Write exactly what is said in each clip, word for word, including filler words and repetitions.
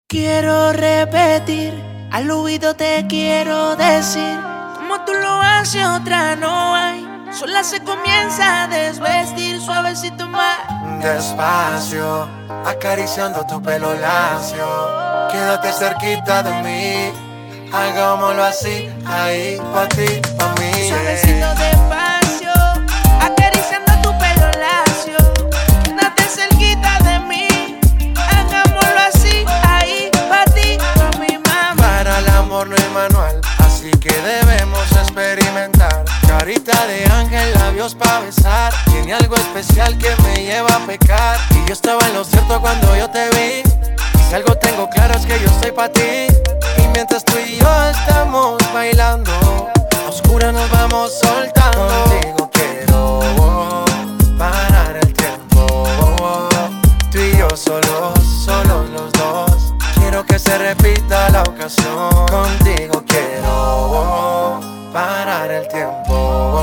Quiero repetir, al oído te quiero decir, como tú lo haces otra no hay. Sola se comienza a desvestir, suavecito más. Despacio, acariciando tu pelo lacio. Quédate cerquita de mí, hagámoslo así, ahí, pa' ti, pa' mí. Suavecito despacio, acariciando tu pelo lacio. Quédate cerquita de mí, hagámoslo así, ahí, pa' ti, pa' mi mamá. Para el amor no hay manual, así que debemos experimentar. Carita de ángel, labios pa' besar. Tiene algo especial que me lleva a pecar. Y yo estaba en lo cierto cuando yo te vi. Y si algo tengo claro es que yo soy pa' ti. Y mientras tú y yo estamos bailando, a oscuras nos vamos soltando. Contigo quiero parar el tiempo. Tú y yo solos, solos los dos. Quiero que se repita la ocasión. Contigo quiero parar el tiempo.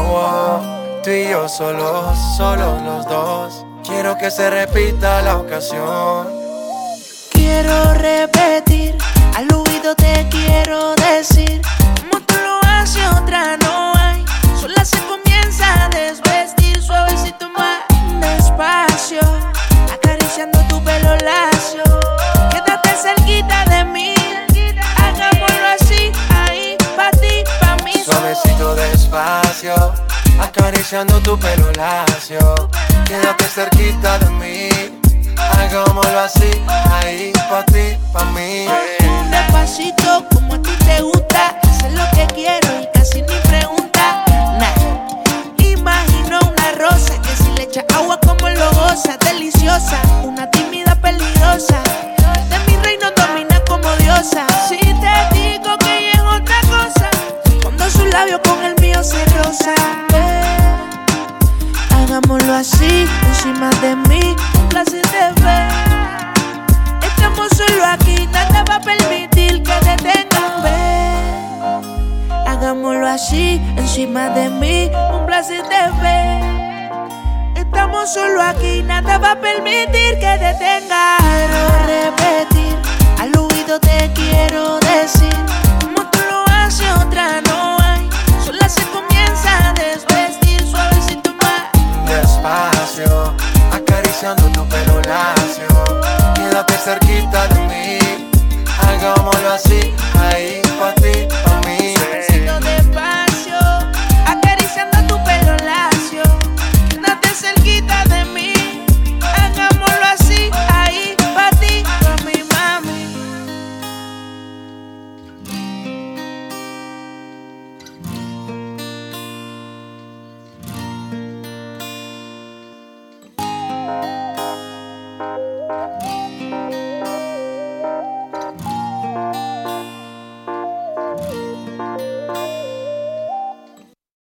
Tú y yo solos, solos los dos. Quiero que se repita la ocasión. Quiero repetir, al oído te quiero decir, como tú lo haces otra no hay. Sola se comienza a desvestir, suavecito más. Despacio, acariciando tu pelo lacio. Quédate cerquita de mí, hagámoslo así, ahí, pa' ti, pa' mí. Suavecito despacio, acariciando tu pelo lacio. Quédate cerquita de mí, hagámoslo así, ahí, pa' ti, pa' mí. Un despacito, como a ti te gusta, hacer lo que quiero y casi ni pregunta. Nah, imagino una rosa que si le echa agua como lo goza, deliciosa, una tímida peligrosa. De mi reino domina como diosa. Si te digo que ella es otra cosa, cuando sus labios con el mío se rozan. Hagámoslo así, encima de mí, un placer de ver. Estamos solo aquí, nada va a permitir que te tengan ver. Hagámoslo así, encima de mí, un placer de ver. Estamos solo aquí, nada va a permitir que te tengan. Quiero repetir,